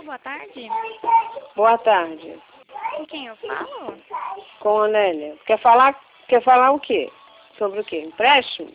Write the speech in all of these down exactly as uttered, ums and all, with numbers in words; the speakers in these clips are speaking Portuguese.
boa tarde. Boa tarde. Com quem eu falo? Com a Nélia. Quer falar, quer falar o quê? Sobre o quê? Empréstimo?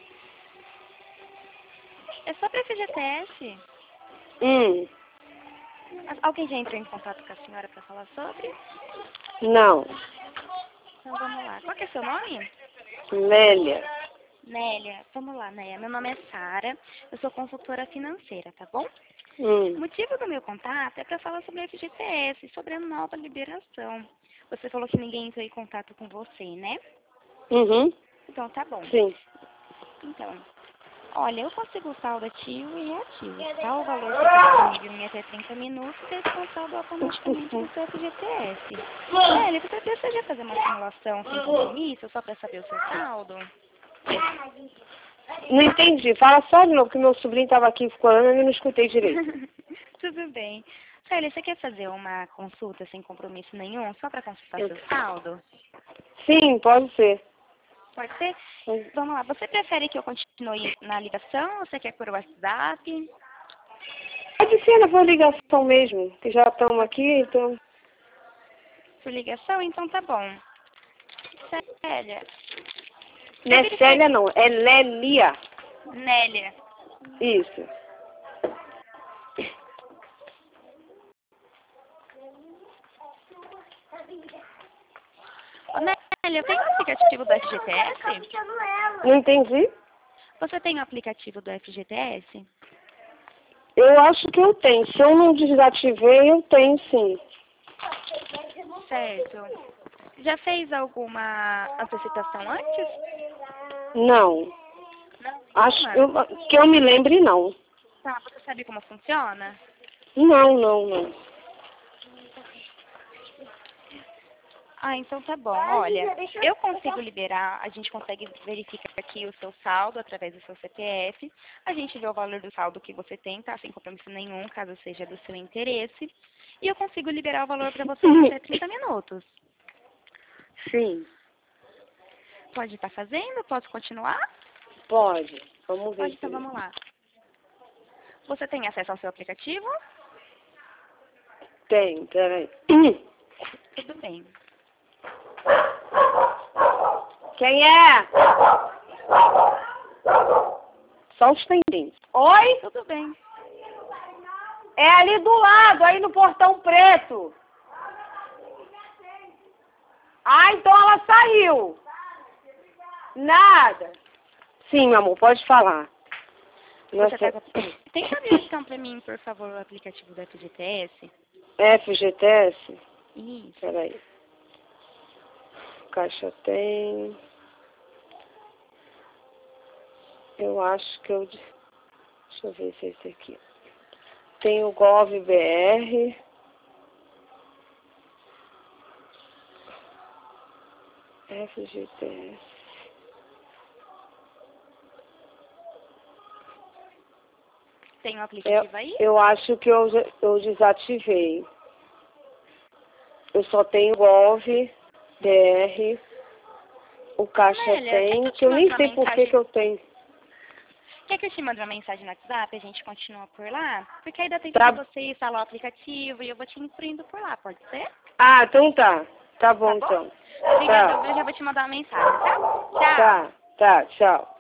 É sobre a F G T S. Hum, Alguém já entrou em contato com a senhora para falar sobre? não. Então vamos lá. Qual que é seu nome? Nélia. Nélia. Vamos lá, Nélia. Meu nome é Sara. Eu sou consultora financeira, tá bom? O Hum. motivo do meu contato é para falar sobre a F G T S, sobre a nova liberação. Você falou que ninguém entrou em contato com você, né? Uhum. Então tá bom. Sim. Então, olha, eu consigo saldo ativo e reativo, tá? O valor fica disponível em até trinta minutos e esse saldo automaticamente no seu F G T S. Nélia, você deseja fazer uma simulação sem compromisso, só para saber o seu saldo? Não entendi. Fala só de novo, que meu sobrinho estava aqui falando e eu não escutei direito. Tudo bem. Nélia, você quer fazer uma consulta sem compromisso nenhum, só para consultar seu saldo? Sim, pode ser. Pode ser? Vamos lá. Você prefere que eu continue na ligação ou você quer por WhatsApp? Pode ser na ligação mesmo, que já estamos aqui, então... Por ligação? Então tá bom. Célia. Não é Célia, não. É Lélia. Nélia. Isso. Ô, Nélia, tem o aplicativo do F G T S? Não entendi? Você tem o aplicativo do F G T S? Eu acho que eu tenho. Se eu não desativei, eu tenho sim. Certo. Já fez alguma antecipação antes? Não. Não. Acho Nenhuma? eu, que eu me lembre, não. Tá, você sabe como funciona? Não, não, não. Ah, então tá bom. Olha, eu consigo liberar, a gente consegue verificar aqui o seu saldo através do seu C P F. A gente vê o valor do saldo que você tem, tá? Sem compromisso nenhum, caso seja do seu interesse. E eu consigo liberar o valor para você em até trinta minutos. Sim. Pode estar fazendo? Posso continuar? Pode. Vamos ver. Pode, então vamos lá. Você tem acesso ao seu aplicativo? Tem, peraí. Tudo bem. Quem é? Só os pendentes. Oi? Tudo bem. É ali do lado, aí no portão preto. Ah, então ela saiu. Nada. Sim, meu amor, pode falar. Você Nossa, tá... Tenta abrir então para mim, por favor, o aplicativo do F G T S. F G T S? Isso. Peraí. Caixa tem. Eu acho que eu... Deixa eu ver se é esse aqui. Tem o Gov B R. F G T S. Tem um aplicativo Eu, aí? eu acho que eu, eu desativei. Eu só tenho Gov B R. O Caixa Nélia, tem, quer que eu que te eu mande nem uma sei por que mensagem? que eu tenho. Quer que eu te mande uma mensagem no WhatsApp e a gente continua por lá? Porque aí dá tempo Tá. de você instalar o aplicativo e eu vou te instruindo por lá, pode ser? Ah, então tá. Tá bom, Tá bom? então. Obrigada, Tá. eu já vou te mandar uma mensagem, tá? Tchau! Tá, tá, tchau.